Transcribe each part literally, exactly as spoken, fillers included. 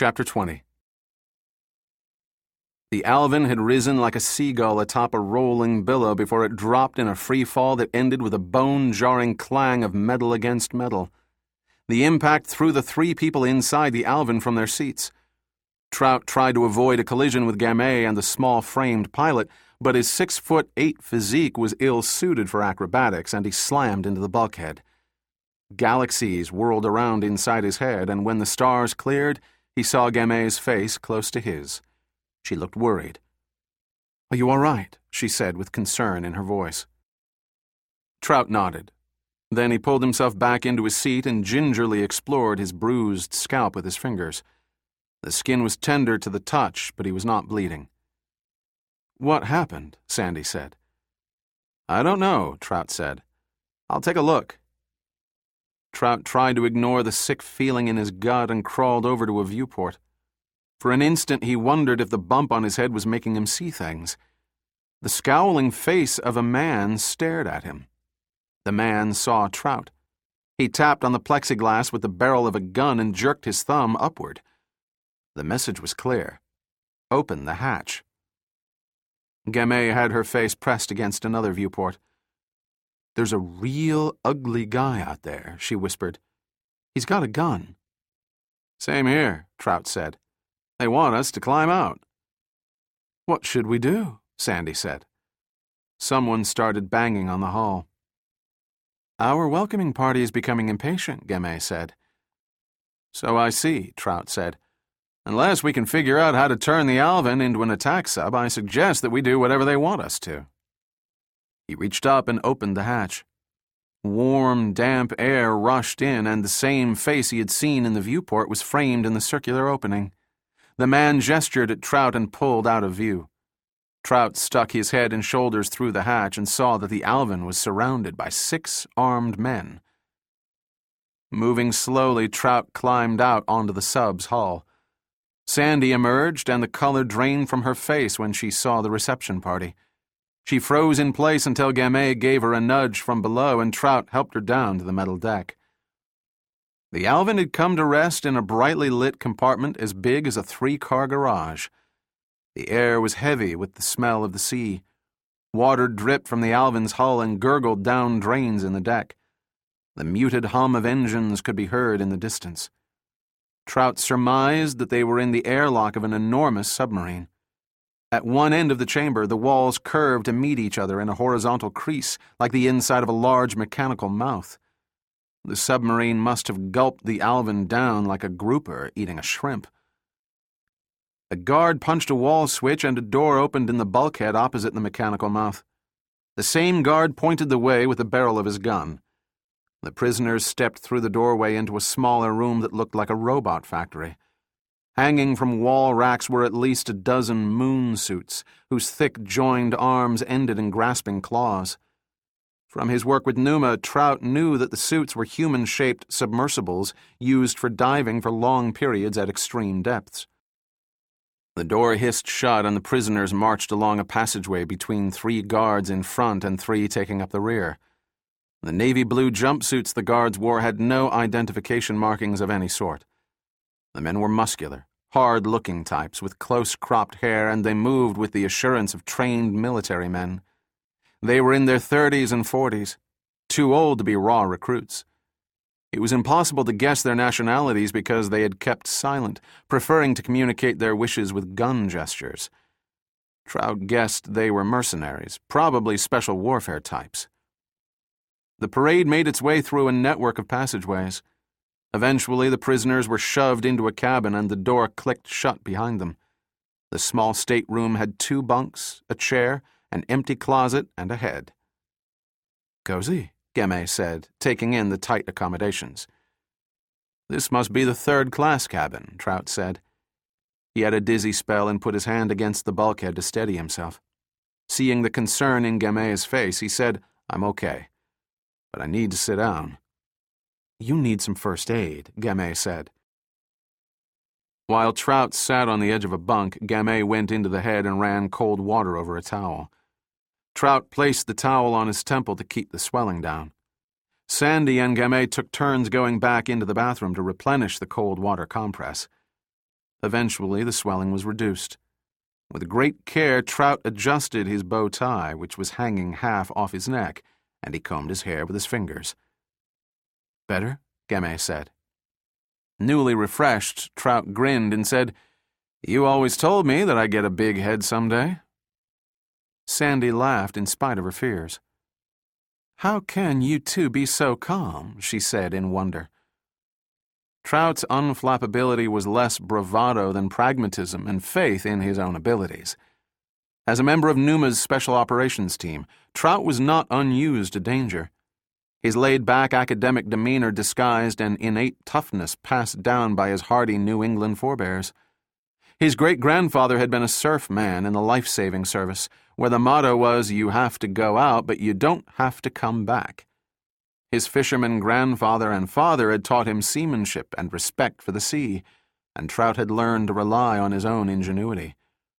Chapter twenty. The Alvin had risen like a seagull atop a rolling billow before it dropped in a free fall that ended with a bone-jarring clang of metal against metal. The impact threw the three people inside the Alvin from their seats. Trout tried to avoid a collision with Gamay and the small-framed pilot, but his six-foot-eight physique was ill-suited for acrobatics, and he slammed into the bulkhead. Galaxies whirled around inside his head, and when the stars cleared, he saw Gamay's face close to his. She looked worried. "Are you all right?" she said with concern in her voice. Trout nodded. Then he pulled himself back into his seat and gingerly explored his bruised scalp with his fingers. The skin was tender to the touch, but he was not bleeding. "What happened?" Sandy said. "I don't know," Trout said. "I'll take a look." Trout tried to ignore the sick feeling in his gut and crawled over to a viewport. For an instant he wondered if the bump on his head was making him see things. The scowling face of a man stared at him. The man saw Trout. He tapped on the plexiglass with the barrel of a gun and jerked his thumb upward. The message was clear. Open the hatch. Gamay had her face pressed against another viewport. "There's a real ugly guy out there," she whispered. "He's got a gun." "Same here," Trout said. "They want us to climb out." "What should we do?" Sandy said. Someone started banging on the hull. "Our welcoming party is becoming impatient," Gamay said. "So I see," Trout said. "Unless we can figure out how to turn the Alvin into an attack sub, I suggest that we do whatever they want us to." He reached up and opened the hatch. Warm, damp air rushed in, and the same face he had seen in the viewport was framed in the circular opening. The man gestured at Trout and pulled out of view. Trout stuck his head and shoulders through the hatch and saw that the Alvin was surrounded by six armed men. Moving slowly, Trout climbed out onto the sub's hull. Sandy emerged, and the color drained from her face when she saw the reception party. She froze in place until Gamay gave her a nudge from below, and Trout helped her down to the metal deck. The Alvin had come to rest in a brightly lit compartment as big as a three-car garage. The air was heavy with the smell of the sea. Water dripped from the Alvin's hull and gurgled down drains in the deck. The muted hum of engines could be heard in the distance. Trout surmised that they were in the airlock of an enormous submarine. At one end of the chamber, the walls curved to meet each other in a horizontal crease, like the inside of a large mechanical mouth. The submarine must have gulped the Alvin down like a grouper eating a shrimp. A guard punched a wall switch and a door opened in the bulkhead opposite the mechanical mouth. The same guard pointed the way with the barrel of his gun. The prisoners stepped through the doorway into a smaller room that looked like a robot factory. Hanging from wall racks were at least a dozen moon suits, whose thick joined arms ended in grasping claws. From his work with Numa, Trout knew that the suits were human-shaped submersibles used for diving for long periods at extreme depths. The door hissed shut and the prisoners marched along a passageway between three guards in front and three taking up the rear. The navy blue jumpsuits the guards wore had no identification markings of any sort. The men were muscular, hard-looking types with close-cropped hair, and they moved with the assurance of trained military men. They were in their thirties and forties, too old to be raw recruits. It was impossible to guess their nationalities because they had kept silent, preferring to communicate their wishes with gun gestures. Trout guessed they were mercenaries, probably special warfare types. The parade made its way through a network of passageways. Eventually, the prisoners were shoved into a cabin and the door clicked shut behind them. The small stateroom had two bunks, a chair, an empty closet, and a head. "Cozy," Gamay said, taking in the tight accommodations. "This must be the third-class cabin," Trout said. He had a dizzy spell and put his hand against the bulkhead to steady himself. Seeing the concern in Gamay's face, he said, "I'm okay, but I need to sit down." "You need some first aid," Gamay said. While Trout sat on the edge of a bunk, Gamay went into the head and ran cold water over a towel. Trout placed the towel on his temple to keep the swelling down. Sandy and Gamay took turns going back into the bathroom to replenish the cold water compress. Eventually, the swelling was reduced. With great care, Trout adjusted his bow tie, which was hanging half off his neck, and he combed his hair with his fingers. "Better?" Gamay said. Newly refreshed, Trout grinned and said, "You always told me that I'd get a big head someday." Sandy laughed in spite of her fears. "How can you two be so calm?" she said in wonder. Trout's unflappability was less bravado than pragmatism and faith in his own abilities. As a member of Numa's special operations team, Trout was not unused to danger. His laid-back academic demeanor disguised an innate toughness passed down by his hardy New England forebears. His great-grandfather had been a surf man in the life-saving service, where the motto was, "You have to go out, but you don't have to come back." His fisherman grandfather and father had taught him seamanship and respect for the sea, and Trout had learned to rely on his own ingenuity.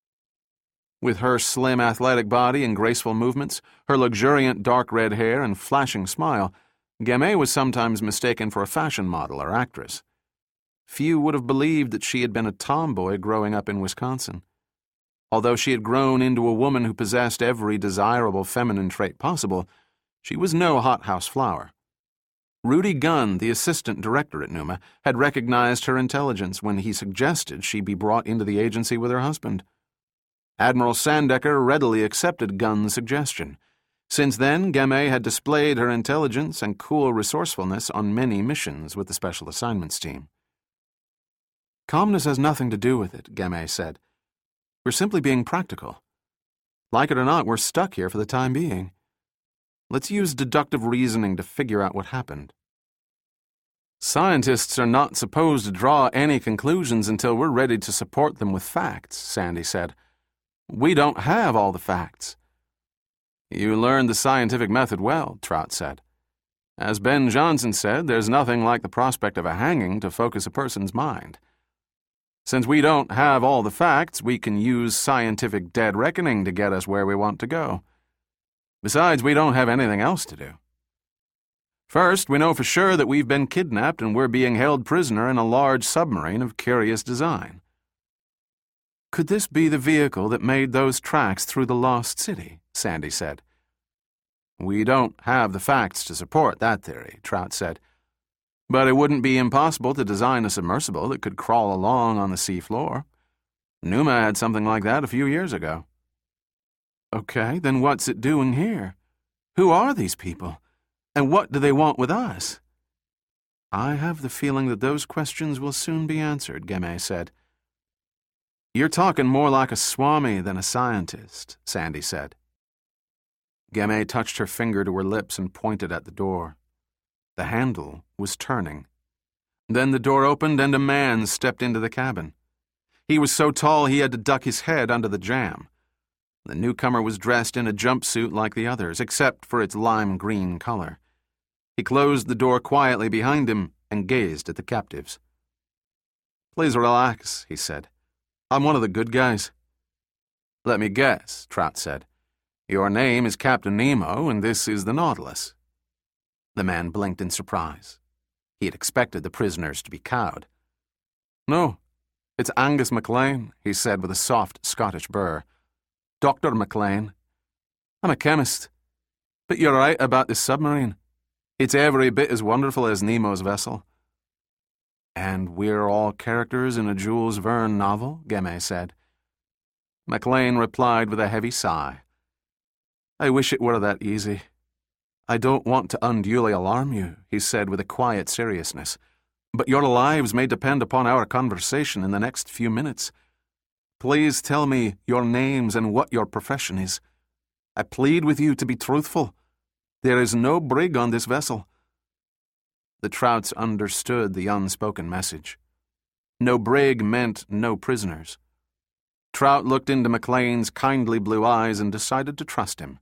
With her slim athletic body and graceful movements, her luxuriant dark red hair and flashing smile, Gamay was sometimes mistaken for a fashion model or actress. Few would have believed that she had been a tomboy growing up in Wisconsin. Although she had grown into a woman who possessed every desirable feminine trait possible, she was no hothouse flower. Rudy Gunn, the assistant director at Numa, had recognized her intelligence when he suggested she be brought into the agency with her husband. Admiral Sandecker readily accepted Gunn's suggestion. Since then, Gamay had displayed her intelligence and cool resourcefulness on many missions with the Special Assignments Team. "Calmness has nothing to do with it," Gamay said. "We're simply being practical. Like it or not, we're stuck here for the time being. Let's use deductive reasoning to figure out what happened." "Scientists are not supposed to draw any conclusions until we're ready to support them with facts," Sandy said. "We don't have all the facts." "You learned the scientific method well," Trout said. "As Ben Johnson said, there's nothing like the prospect of a hanging to focus a person's mind. Since we don't have all the facts, we can use scientific dead reckoning to get us where we want to go. Besides, we don't have anything else to do. First, we know for sure that we've been kidnapped and we're being held prisoner in a large submarine of curious design." "Could this be the vehicle that made those tracks through the lost city?" Sandy said. "We don't have the facts to support that theory," Trout said. "But it wouldn't be impossible to design a submersible that could crawl along on the sea floor. Numa had something like that a few years ago." "Okay, then what's it doing here? Who are these people? And what do they want with us?" "I have the feeling that those questions will soon be answered," Gamay said. "You're talking more like a swami than a scientist," Sandy said. Gamay touched her finger to her lips and pointed at the door. The handle was turning. Then the door opened and a man stepped into the cabin. He was so tall he had to duck his head under the jamb. The newcomer was dressed in a jumpsuit like the others, except for its lime green color. He closed the door quietly behind him and gazed at the captives. "Please relax," he said. "I'm one of the good guys." "Let me guess," Trout said. "Your name is Captain Nemo, and this is the Nautilus." The man blinked in surprise. He had expected the prisoners to be cowed. "No, it's Angus MacLean," he said with a soft Scottish burr. "Doctor MacLean. I'm a chemist. But you're right about this submarine. It's every bit as wonderful as Nemo's vessel." "And we're all characters in a Jules Verne novel?" Gamay said. MacLean replied with a heavy sigh. "I wish it were that easy. I don't want to unduly alarm you," he said with a quiet seriousness, "but your lives may depend upon our conversation in the next few minutes. Please tell me your names and what your profession is. I plead with you to be truthful. There is no brig on this vessel." The Trouts understood the unspoken message. No brig meant no prisoners. Trout looked into MacLean's kindly blue eyes and decided to trust him.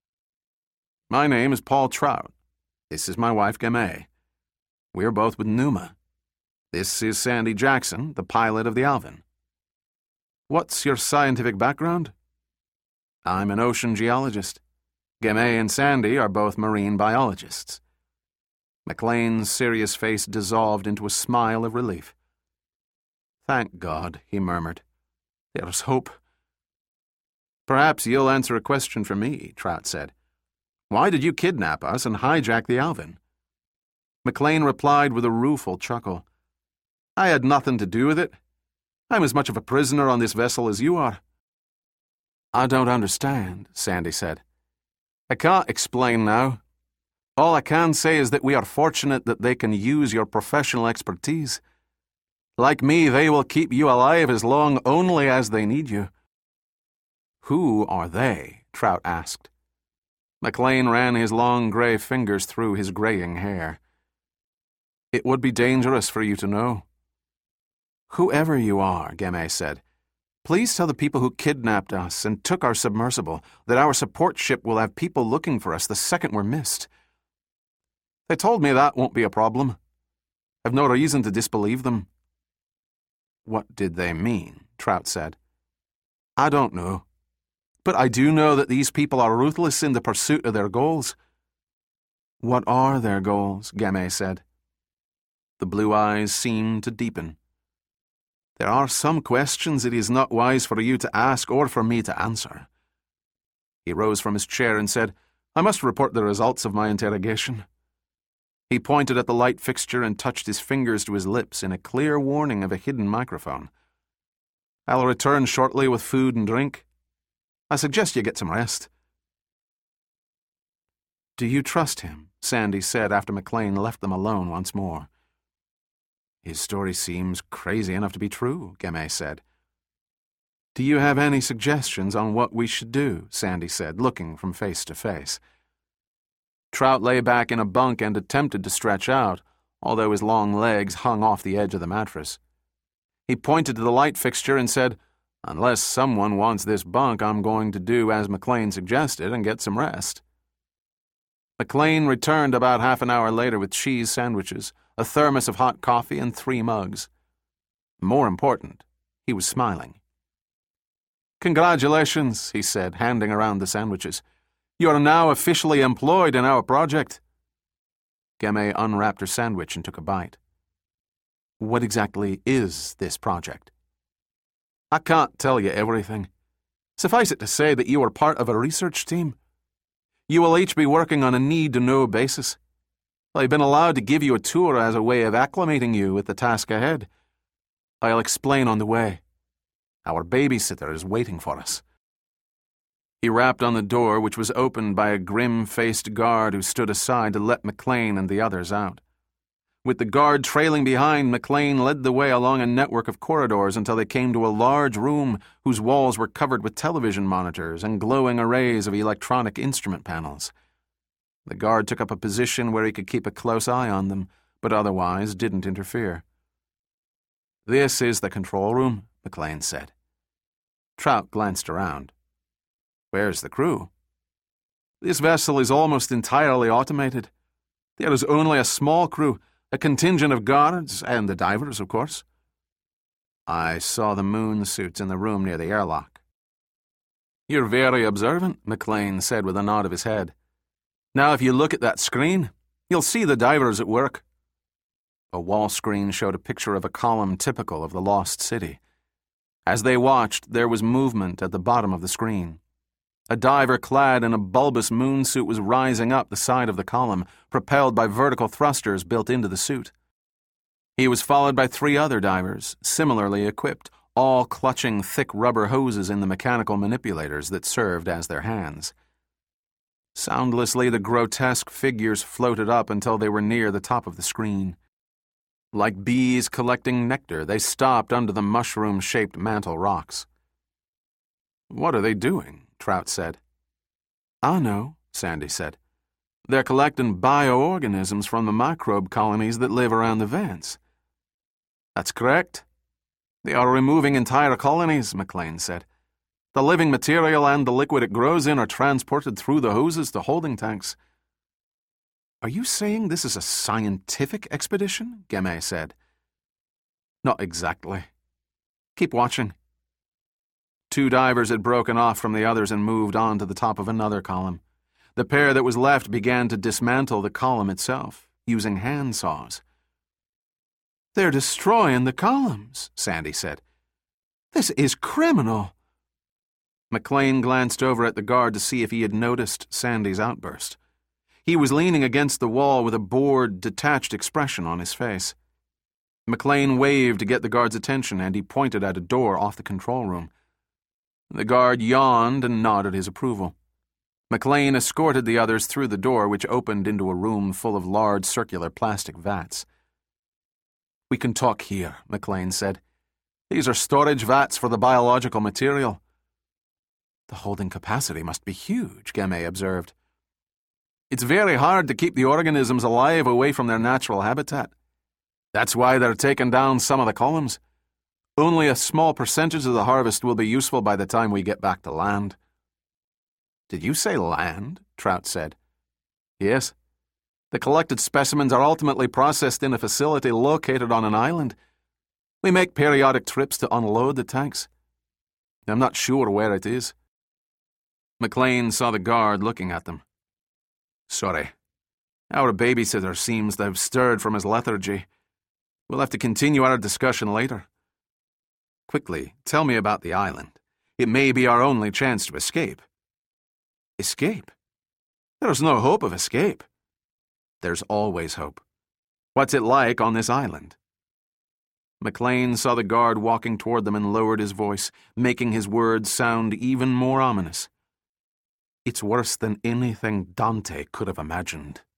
"My name is Paul Trout. This is my wife, Gamay. We're both with Numa. This is Sandy Jackson, the pilot of the Alvin. What's your scientific background?" "I'm an ocean geologist. Gamay and Sandy are both marine biologists." MacLean's serious face dissolved into a smile of relief. "Thank God," he murmured. "There's hope." "Perhaps you'll answer a question for me," Trout said. "Why did you kidnap us and hijack the Alvin?" McLean replied with a rueful chuckle. "I had nothing to do with it. I'm as much of a prisoner on this vessel as you are." "I don't understand," Sandy said. "I can't explain now. All I can say is that we are fortunate that they can use your professional expertise. Like me, they will keep you alive as long only as they need you." "Who are they?" Trout asked. McLean ran his long grey fingers through his greying hair. "It would be dangerous for you to know." "Whoever you are," Gemay said, "please tell the people who kidnapped us and took our submersible that our support ship will have people looking for us the second we're missed." "They told me that won't be a problem. I've no reason to disbelieve them." "What did they mean?" Trout said. "I don't know. But I do know that these people are ruthless in the pursuit of their goals." "What are their goals?" Gemay said. The blue eyes seemed to deepen. "There are some questions it is not wise for you to ask or for me to answer." He rose from his chair and said, "I must report the results of my interrogation." He pointed at the light fixture and touched his fingers to his lips in a clear warning of a hidden microphone. "I'll return shortly with food and drink. I suggest you get some rest." "Do you trust him?" Sandy said after McLean left them alone once more. "His story seems crazy enough to be true," Gemay said. "Do you have any suggestions on what we should do?" Sandy said, looking from face to face. Trout lay back in a bunk and attempted to stretch out, although his long legs hung off the edge of the mattress. He pointed to the light fixture and said, "Unless someone wants this bunk, I'm going to do as McLean suggested and get some rest." McLean returned about half an hour later with cheese sandwiches, a thermos of hot coffee, and three mugs. More important, he was smiling. "Congratulations," he said, handing around the sandwiches. "You are now officially employed in our project." Gemay unwrapped her sandwich and took a bite. "What exactly is this project?" "I can't tell you everything. Suffice it to say that you are part of a research team. You will each be working on a need-to-know basis. I've been allowed to give you a tour as a way of acclimating you with the task ahead. I'll explain on the way. Our babysitter is waiting for us." He rapped on the door, which was opened by a grim-faced guard who stood aside to let McLean and the others out. With the guard trailing behind, McLean led the way along a network of corridors until they came to a large room whose walls were covered with television monitors and glowing arrays of electronic instrument panels. The guard took up a position where he could keep a close eye on them, but otherwise didn't interfere. "This is the control room," McLean said. Trout glanced around. "Where's the crew?" "This vessel is almost entirely automated. There is only a small crew, a contingent of guards, and the divers, of course." "I saw the moon suits in the room near the airlock." "You're very observant," McLean said with a nod of his head. "Now if you look at that screen, you'll see the divers at work." A wall screen showed a picture of a column typical of the lost city. As they watched, there was movement at the bottom of the screen. A diver clad in a bulbous moon suit was rising up the side of the column, propelled by vertical thrusters built into the suit. He was followed by three other divers, similarly equipped, all clutching thick rubber hoses in the mechanical manipulators that served as their hands. Soundlessly, the grotesque figures floated up until they were near the top of the screen. Like bees collecting nectar, they stopped under the mushroom-shaped mantle rocks. "What are they doing?" Trout said. "I know," Sandy said. "They're collecting bioorganisms from the microbe colonies that live around the vents." "That's correct. They are removing entire colonies," McLean said. "The living material and the liquid it grows in are transported through the hoses to holding tanks." "Are you saying this is a scientific expedition?" Gemay said. "Not exactly. Keep watching." Two divers had broken off from the others and moved on to the top of another column. The pair that was left began to dismantle the column itself, using hand saws. They're destroying the columns, Sandy said. This is criminal. McLean glanced over at the guard to see if he had noticed Sandy's outburst. He was leaning against the wall with a bored, detached expression on his face. McLean waved to get the guard's attention, and he pointed at a door off the control room. The guard yawned and nodded his approval. McLean escorted the others through the door, which opened into a room full of large circular plastic vats. We can talk here, McLean said. These are storage vats for the biological material. The holding capacity must be huge, Gamay observed. It's very hard to keep the organisms alive away from their natural habitat. That's why they're taking down some of the columns. Only a small percentage of the harvest will be useful by the time we get back to land. Did you say land? Trout said. Yes. The collected specimens are ultimately processed in a facility located on an island. We make periodic trips to unload the tanks. I'm not sure where it is. McLean saw the guard looking at them. Sorry. Our babysitter seems to have stirred from his lethargy. We'll have to continue our discussion later. Quickly, tell me about the island. It may be our only chance to escape. Escape? There's no hope of escape. There's always hope. What's it like on this island? McLean saw the guard walking toward them and lowered his voice, making his words sound even more ominous. It's worse than anything Dante could have imagined.